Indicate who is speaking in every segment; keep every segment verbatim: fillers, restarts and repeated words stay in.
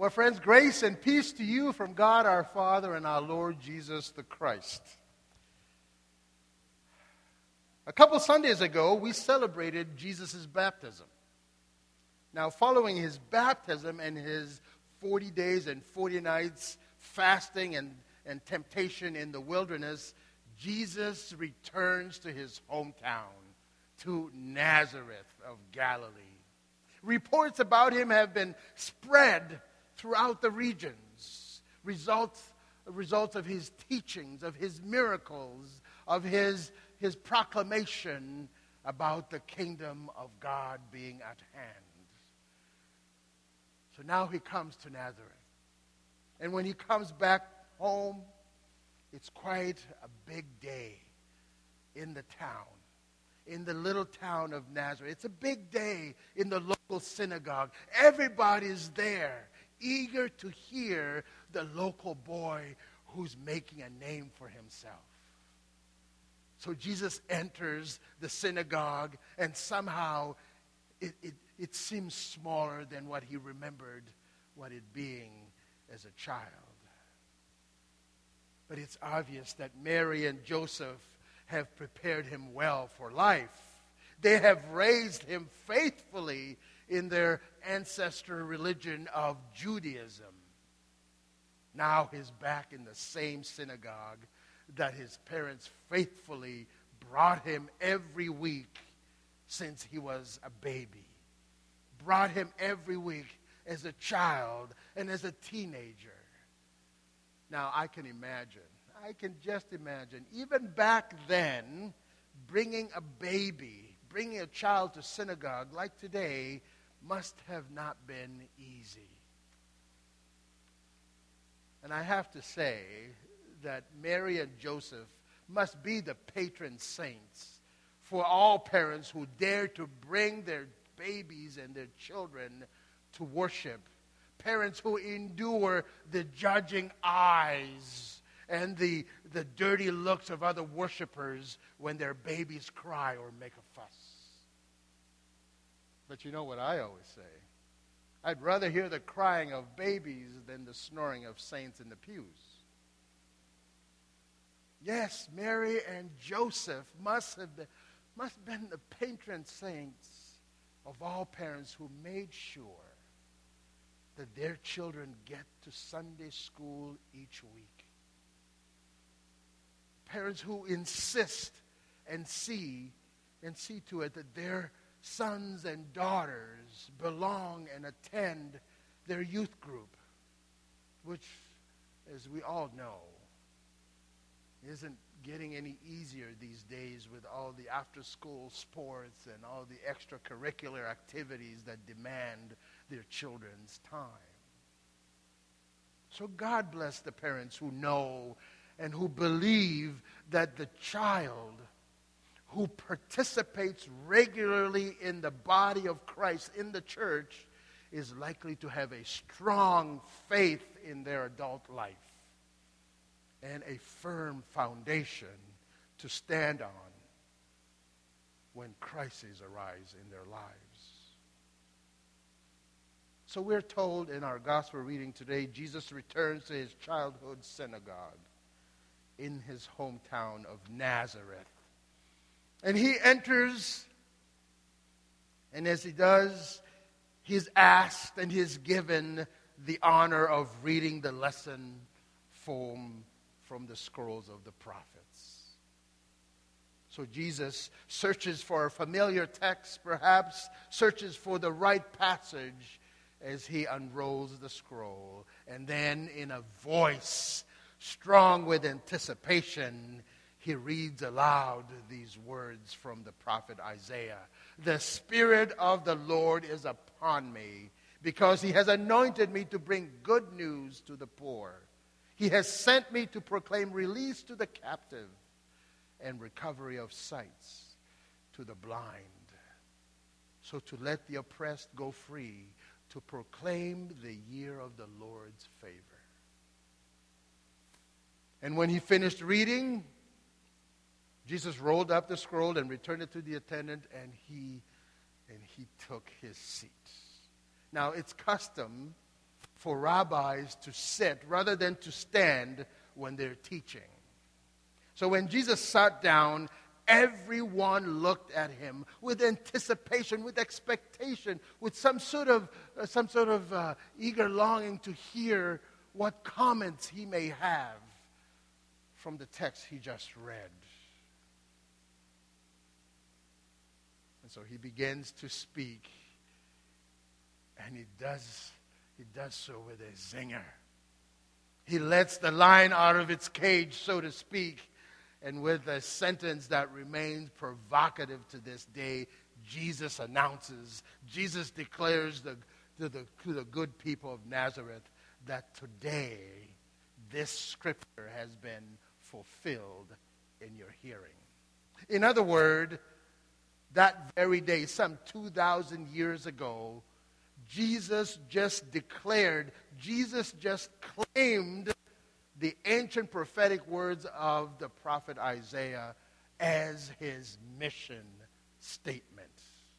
Speaker 1: Well, friends, grace and peace to you from God our Father and our Lord Jesus the Christ. A couple Sundays ago, we celebrated Jesus' baptism. Now, following his baptism and his forty days and forty nights fasting and, and temptation in the wilderness, Jesus returns to his hometown, to Nazareth of Galilee. Reports about him have been spread throughout the regions. Results, results of his teachings, of his miracles, of his, his proclamation about the kingdom of God being at hand. So now he comes to Nazareth. And when he comes back home, it's quite a big day in the town, in the little town of Nazareth. It's a big day in the local synagogue. Everybody's there, eager to hear the local boy who's making a name for himself. So Jesus enters the synagogue, and somehow it, it, it seems smaller than what he remembered what it being as a child. But it's obvious that Mary and Joseph have prepared him well for life. They have raised him faithfully in their ancestor religion of Judaism. Now he's back in the same synagogue that his parents faithfully brought him every week since he was a baby. Brought him every week as a child and as a teenager. Now I can imagine, I can just imagine, even back then, bringing a baby, bringing a child to synagogue like today must have not been easy. And I have to say that Mary and Joseph must be the patron saints for all parents who dare to bring their babies and their children to worship. Parents who endure the judging eyes and the, the dirty looks of other worshipers when their babies cry or make a fuss. But you know what I always say? I'd rather hear the crying of babies than the snoring of saints in the pews. Yes, Mary and Joseph must have been, must have been the patron saints of all parents who made sure that their children get to Sunday school each week. Parents who insist and see and see to it that their sons and daughters belong and attend their youth group, which, as we all know, isn't getting any easier these days with all the after-school sports and all the extracurricular activities that demand their children's time. So God bless the parents who know and who believe that the child who participates regularly in the body of Christ, in the church, is likely to have a strong faith in their adult life and a firm foundation to stand on when crises arise in their lives. So we're told in our gospel reading today, Jesus returns to his childhood synagogue in his hometown of Nazareth. And he enters, and as he does, he's asked and he's given the honor of reading the lesson from, from the scrolls of the prophets. So Jesus searches for a familiar text, perhaps searches for the right passage as he unrolls the scroll. And then in a voice strong with anticipation, he reads aloud these words from the prophet Isaiah. The Spirit of the Lord is upon me, because he has anointed me to bring good news to the poor. He has sent me to proclaim release to the captive and recovery of sights to the blind. So to let the oppressed go free, to proclaim the year of the Lord's favor. And when he finished reading, Jesus rolled up the scroll and returned it to the attendant, and he and he took his seat. Now, it's custom for rabbis to sit rather than to stand when they're teaching. So when Jesus sat down, everyone looked at him with anticipation, with expectation, with some sort of uh, some sort of uh, eager longing to hear what comments he may have from the text he just read. And so he begins to speak, and he does, he does so with a zinger. He lets the lion out of its cage, so to speak, and with a sentence that remains provocative to this day, Jesus announces, Jesus declares the, to, the, to the good people of Nazareth that today this scripture has been fulfilled in your hearing. In other words, that very day, some two thousand years ago, Jesus just declared, Jesus just claimed the ancient prophetic words of the prophet Isaiah as his mission statement.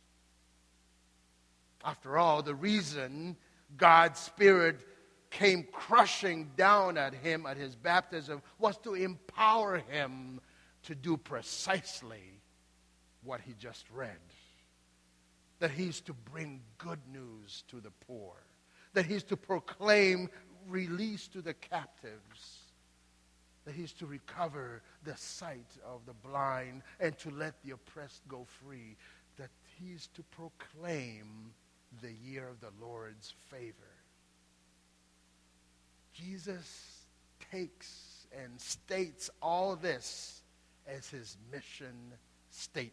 Speaker 1: After all, the reason God's Spirit came crushing down at him at his baptism was to empower him to do precisely what he just read. That he's to bring good news to the poor. That he's to proclaim release to the captives. That he's to recover the sight of the blind and to let the oppressed go free. That he's to proclaim the year of the Lord's favor. Jesus takes and states all this as his mission statement.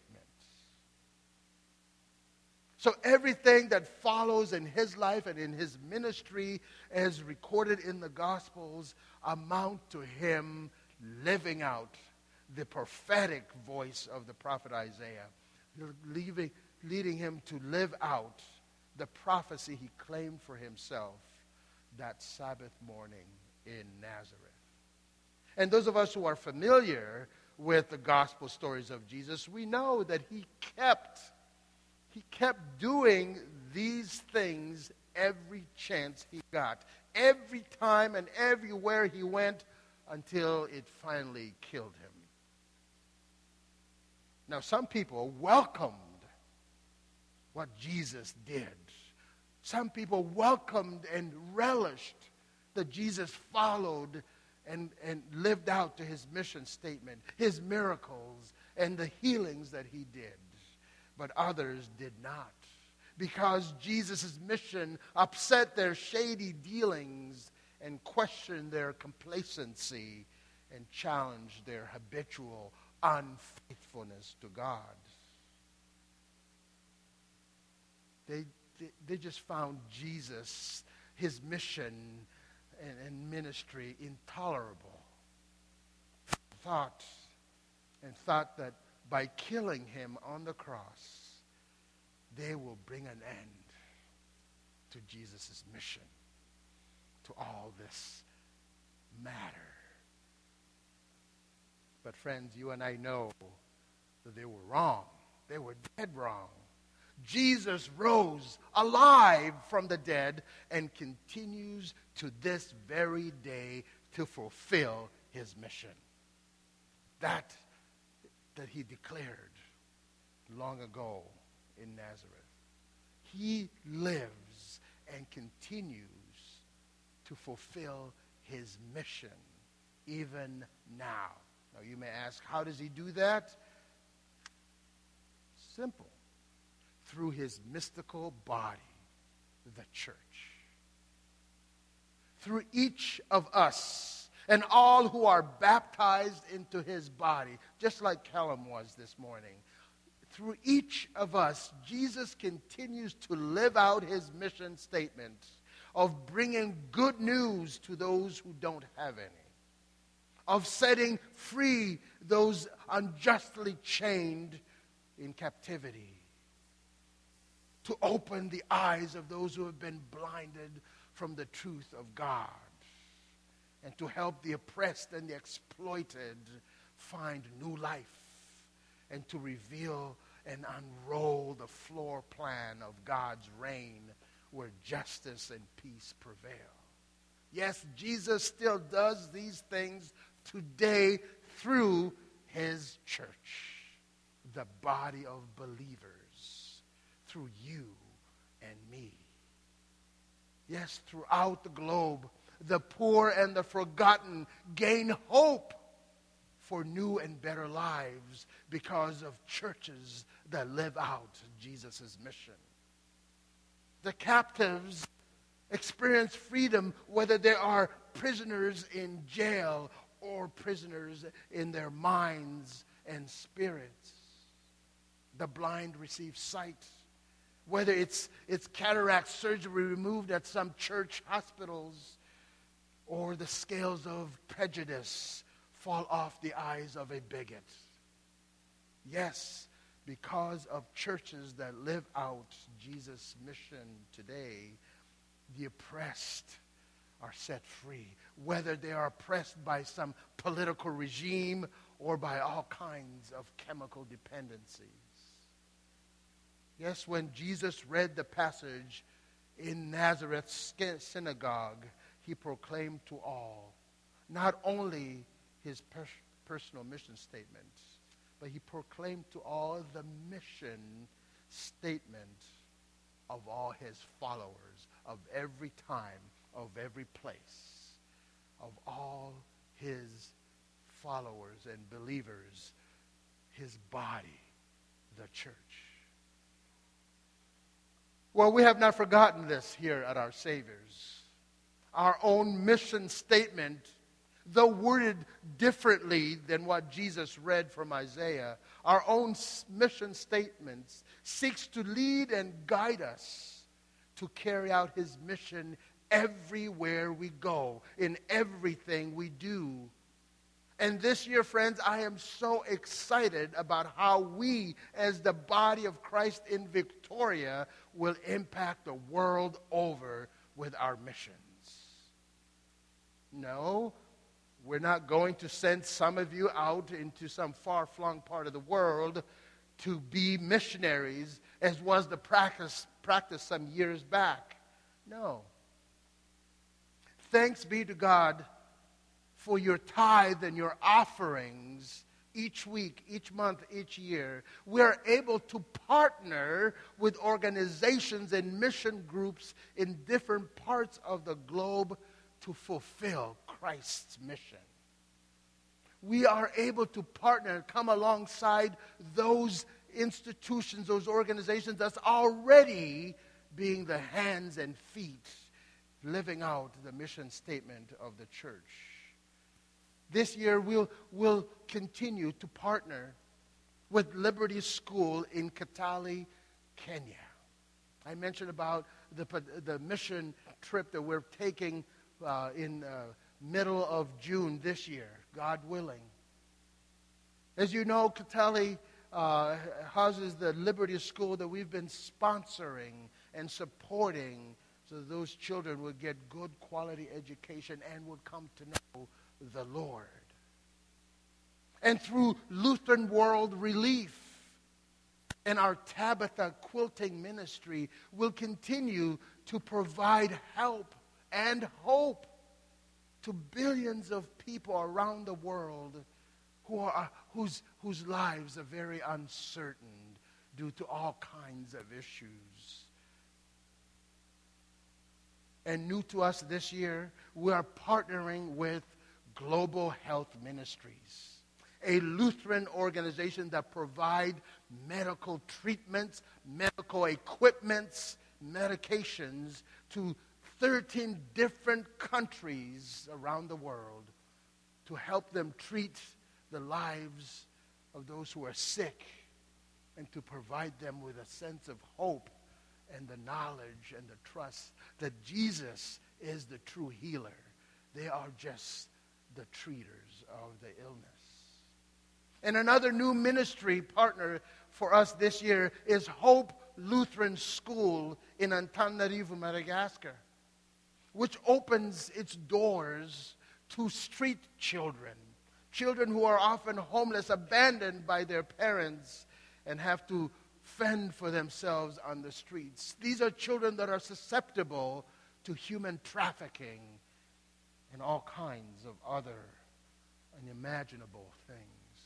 Speaker 1: So everything that follows in his life and in his ministry as recorded in the Gospels amount to him living out the prophetic voice of the prophet Isaiah, leaving, leading him to live out the prophecy he claimed for himself that Sabbath morning in Nazareth. And those of us who are familiar with the gospel stories of Jesus, we know that he kept He kept doing these things every chance he got, every time and everywhere he went, until it finally killed him. Now, some people welcomed what Jesus did. Some people welcomed and relished that Jesus followed and, and lived out to his mission statement, his miracles, and the healings that he did. But others did not, because Jesus' mission upset their shady dealings and questioned their complacency and challenged their habitual unfaithfulness to God. They, they, they just found Jesus, his mission and, and ministry intolerable. Thought and thought that by killing him on the cross, they will bring an end to Jesus' mission, to all this matter. But friends, you and I know that they were wrong. They were dead wrong. Jesus rose alive from the dead and continues to this very day to fulfill his mission. That that he declared long ago in Nazareth. He lives and continues to fulfill his mission even now. Now you may ask, how does he do that? Simple. Through his mystical body, the church. Through each of us and all who are baptized into his body, just like Callum was this morning. Through each of us, Jesus continues to live out his mission statement of bringing good news to those who don't have any, of setting free those unjustly chained in captivity, to open the eyes of those who have been blinded from the truth of God, and to help the oppressed and the exploited find new life, and to reveal and unroll the floor plan of God's reign where justice and peace prevail. Yes, Jesus still does these things today through his church, the body of believers, through you and me. Yes, throughout the globe, the poor and the forgotten gain hope for new and better lives because of churches that live out Jesus' mission. The captives experience freedom whether they are prisoners in jail or prisoners in their minds and spirits. The blind receive sight, whether it's, it's cataract surgery removed at some church hospitals or the scales of prejudice fall off the eyes of a bigot. Yes, because of churches that live out Jesus' mission today, the oppressed are set free, whether they are oppressed by some political regime or by all kinds of chemical dependencies. Yes, when Jesus read the passage in Nazareth's synagogue, he proclaimed to all not only his per- personal mission statement, but he proclaimed to all the mission statement of all his followers, of every time, of every place, of all his followers and believers, his body, the church. Well, we have not forgotten this here at Our Savior's. Our own mission statement, though worded differently than what Jesus read from Isaiah, our own mission statements seeks to lead and guide us to carry out his mission everywhere we go, in everything we do. And this year, friends, I am so excited about how we, as the body of Christ in Victoria, will impact the world over with our missions. No, we're not going to send some of you out into some far-flung part of the world to be missionaries, as was the practice, practice some years back. No. Thanks be to God for your tithe and your offerings each week, each month, each year. We are able to partner with organizations and mission groups in different parts of the globe to fulfill Christ's mission. We are able to partner and come alongside those institutions, those organizations that's already being the hands and feet living out the mission statement of the church. This year, we'll, we'll continue to partner with Liberty School in Kitale, Kenya. I mentioned about the, the mission trip that we're taking uh, in uh, middle of June this year, God willing. As you know, Kitale uh, houses the Liberty School that we've been sponsoring and supporting so that those children would get good quality education and would come to know the Lord. And through Lutheran World Relief and our Tabitha quilting ministry, will continue to provide help and hope to billions of people around the world who are, whose, whose lives are very uncertain due to all kinds of issues. And new to us this year, we are partnering with Global Health Ministries, a Lutheran organization that provides medical treatments, medical equipments, medications to thirteen different countries around the world to help them treat the lives of those who are sick and to provide them with a sense of hope and the knowledge and the trust that Jesus is the true healer. They are just the treaters of the illness. And another new ministry partner for us this year is Hope Lutheran School in Antananarivo, Madagascar, which opens its doors to street children, children who are often homeless, abandoned by their parents, and have to fend for themselves on the streets. These are children that are susceptible to human trafficking and all kinds of other unimaginable things.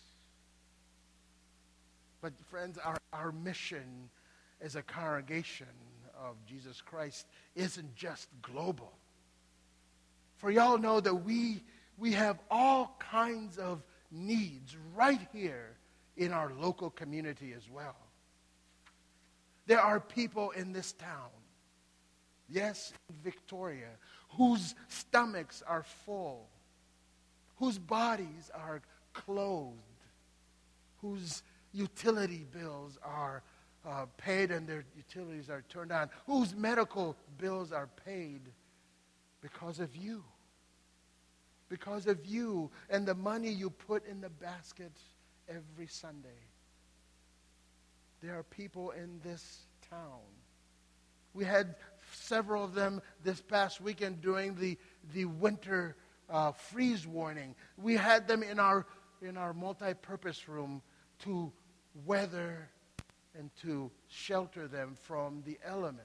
Speaker 1: But friends, our, our mission as a congregation of Jesus Christ isn't just global. For y'all know that we, we have all kinds of needs right here in our local community as well. There are people in this town, yes, in Victoria, whose stomachs are full, whose bodies are clothed, whose utility bills are uh, paid and their utilities are turned on, whose medical bills are paid because of you. Because of you and the money you put in the basket every Sunday. There are people in this town. We had several of them this past weekend during the, the winter uh, freeze warning. We had them in our, in our multi-purpose room to weather and to shelter them from the elements.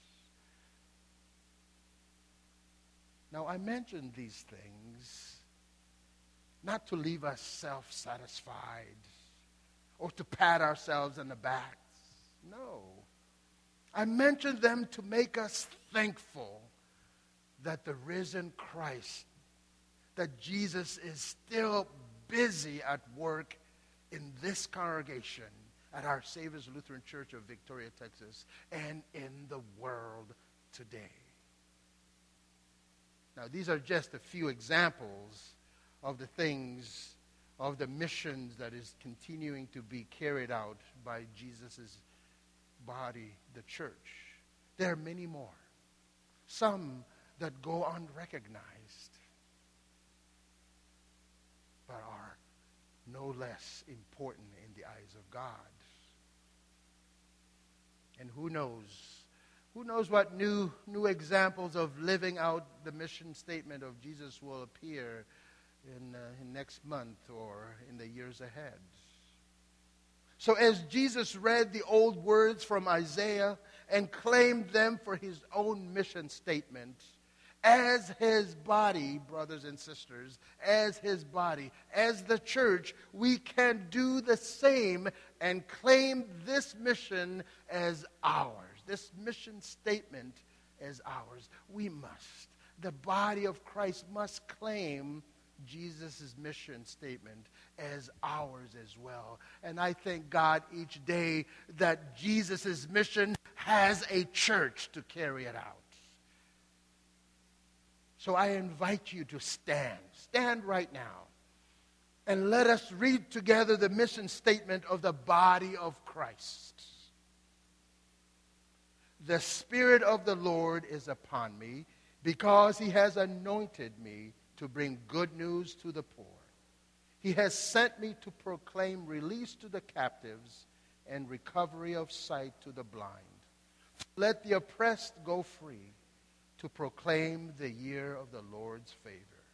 Speaker 1: Now, I mentioned these things not to leave us self-satisfied or to pat ourselves on the backs. No. I mentioned them to make us thankful that the risen Christ, that Jesus is still busy at work in this congregation at our Savior's Lutheran Church of Victoria, Texas, and in the world today. Now, these are just a few examples of the things, of the missions that is continuing to be carried out by Jesus' body, the church. There are many more. Some that go unrecognized, but are no less important in the eyes of God. And who knows? Who knows what new, new examples of living out the mission statement of Jesus will appear in, uh, in next month or in the years ahead. So as Jesus read the old words from Isaiah and claimed them for his own mission statement, as his body, brothers and sisters, as his body, as the church, we can do the same and claim this mission as ours. This mission statement as ours. We must. The body of Christ must claim Jesus' mission statement as ours as well. And I thank God each day that Jesus' mission has a church to carry it out. So I invite you to stand. Stand right now. And let us read together the mission statement of the body of Christ. The Spirit of the Lord is upon me because he has anointed me to bring good news to the poor. He has sent me to proclaim release to the captives and recovery of sight to the blind. Let the oppressed go free, to proclaim the year of the Lord's favor.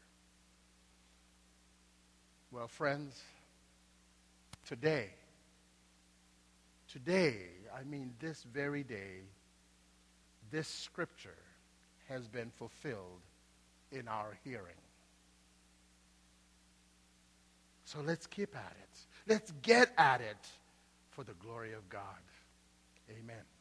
Speaker 1: Well, friends, today, today, I mean this very day, this scripture has been fulfilled in our hearing. So let's keep at it. Let's get at it for the glory of God. Amen.